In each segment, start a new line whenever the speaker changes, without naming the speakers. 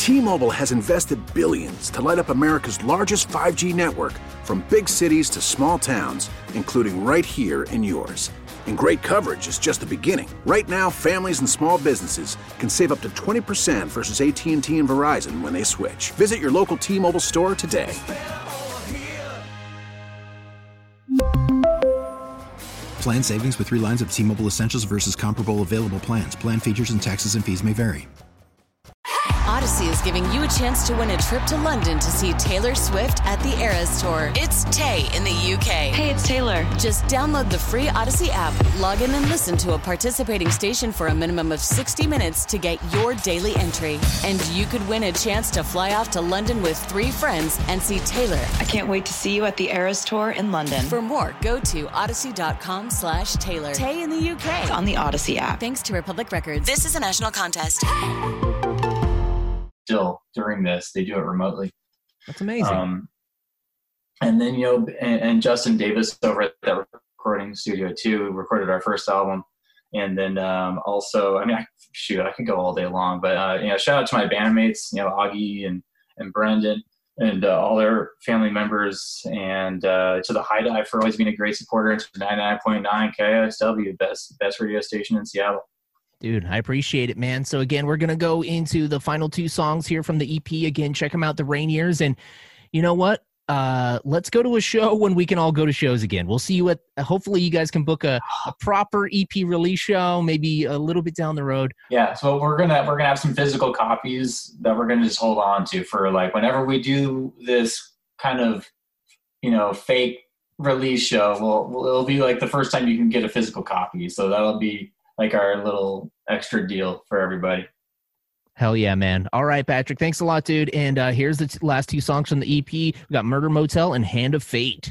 T-Mobile has invested billions to light up America's largest 5G network, from big cities to small towns, including right here in yours. And great coverage is just the beginning. Right now, families and small businesses can save up to 20% versus AT&T and Verizon when they switch. Visit your local T-Mobile store today.
Plan savings with 3 lines of T-Mobile Essentials versus comparable available plans. Plan features and taxes and fees may vary.
Odyssey is giving you a chance to win a trip to London to see Taylor Swift at the Eras Tour. It's Tay in the UK.
Hey, it's Taylor.
Just download the free Odyssey app, log in and listen to a participating station for a minimum of 60 minutes to get your daily entry. And you could win a chance to fly off to London with 3 friends and see Taylor.
I can't wait to see you at the Eras Tour in London.
For more, go to odyssey.com/Taylor. Tay in the UK.
It's on the Odyssey app.
Thanks to Republic Records. This is a national contest.
Still during this, they do it remotely.
That's amazing.
And then, and Justin Davis over at that recording studio too, recorded our first album. And then also, I could go all day long, but shout out to my bandmates, Augie and Brendan and all their family members, and to the High Dive for always being a great supporter, and to 99.9 KSW, best radio station in Seattle.
Dude, I appreciate it, man. So again, we're going to go into the final 2 songs here from the EP. Again, check them out, The Rainiers. And you know what? Let's go to a show when we can all go to shows again. We'll see you at, hopefully you guys can book a proper EP release show, maybe a little bit down the road.
Yeah. So we're going to have some physical copies that we're going to just hold on to for like, whenever we do this kind of, fake release show, it'll be like the first time you can get a physical copy. So that'll be like our little extra deal for everybody.
Hell yeah, man. All right, Patrick, thanks a lot, dude. And here's the last 2 songs from the EP. We got Murder Motel and Hand of Fate.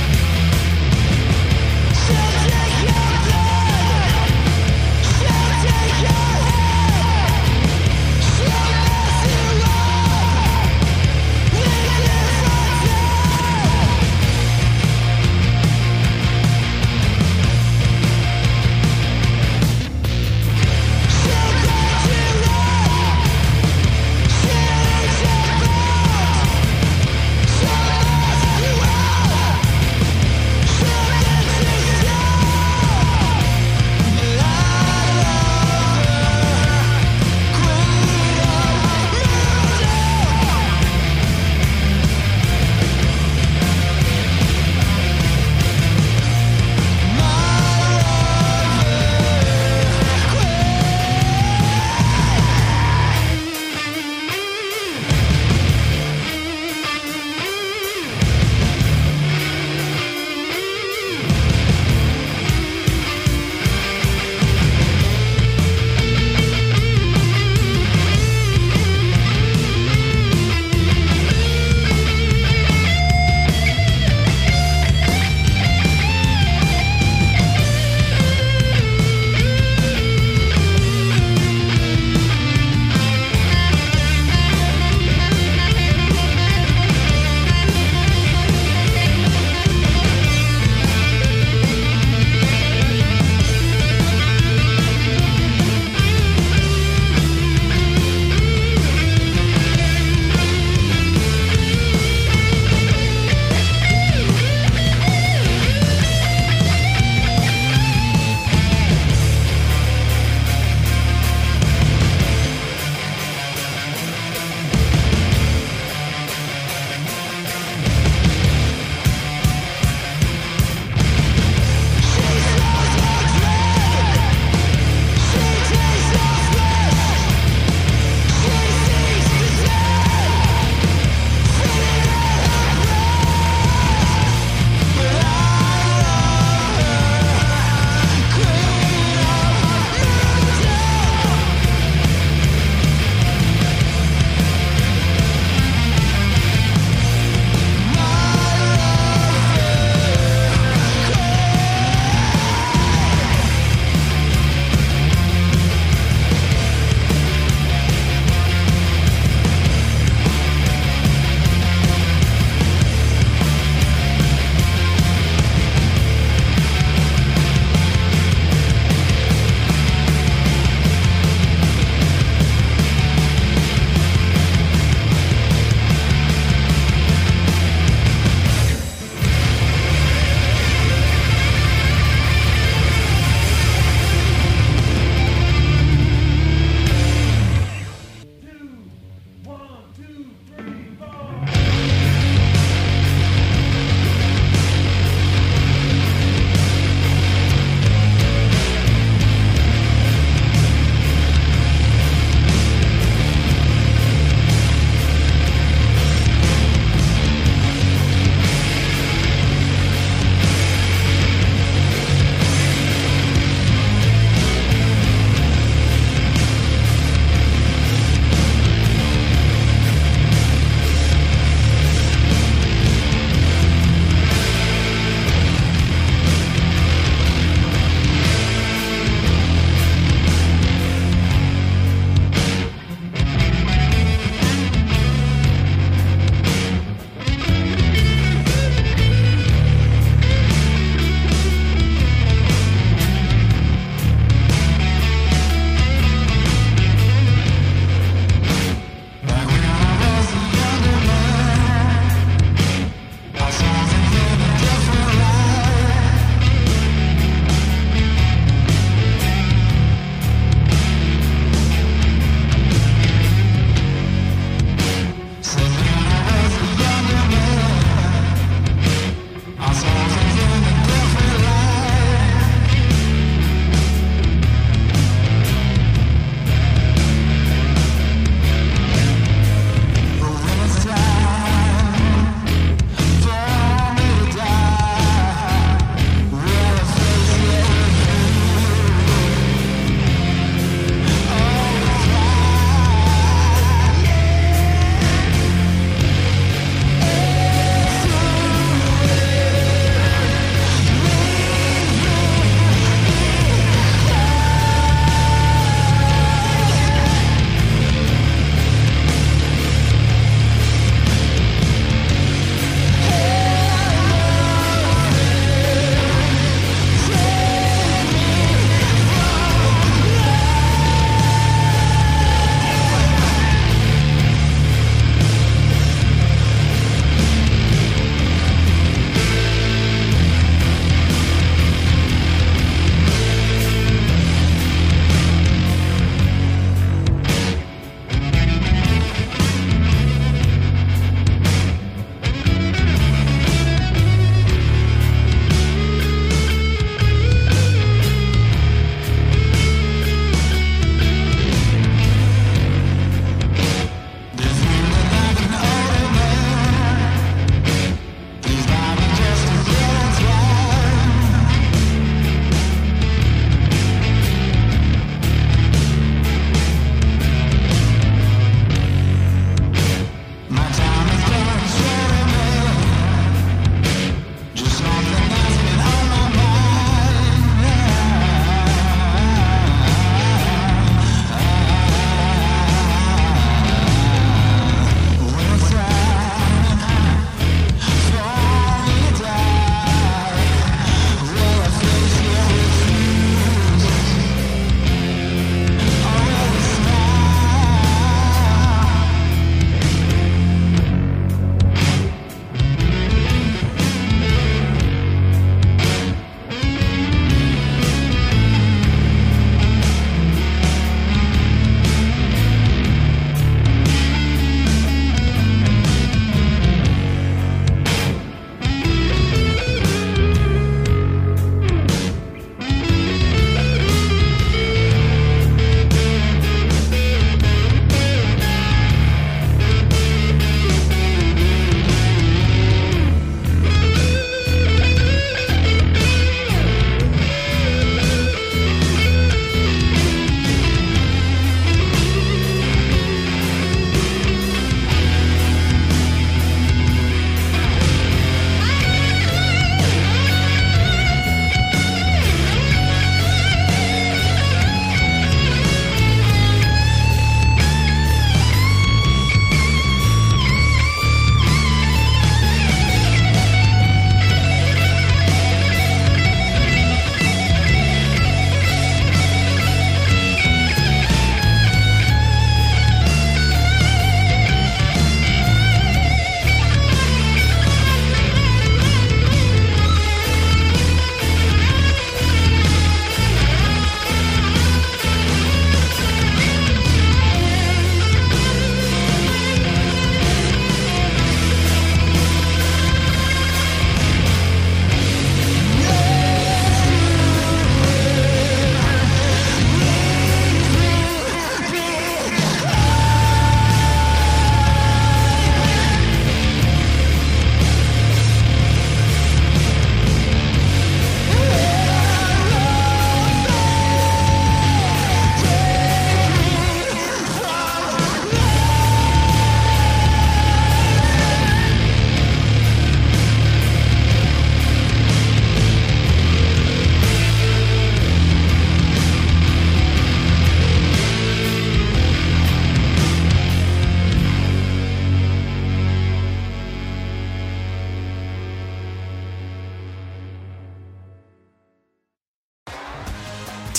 Shout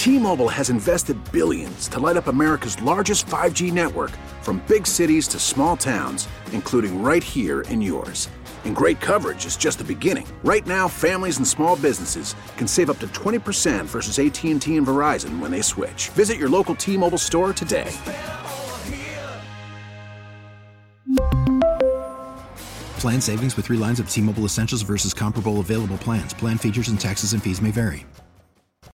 T-Mobile has invested billions to light up America's largest 5G network, from big cities to small towns, including right here in yours. And great coverage is just the beginning. Right now, families and small businesses can save up to 20% versus AT&T and Verizon when they switch. Visit your local T-Mobile store today.
Plan savings with 3 lines of T-Mobile Essentials versus comparable available plans. Plan features and taxes and fees may vary.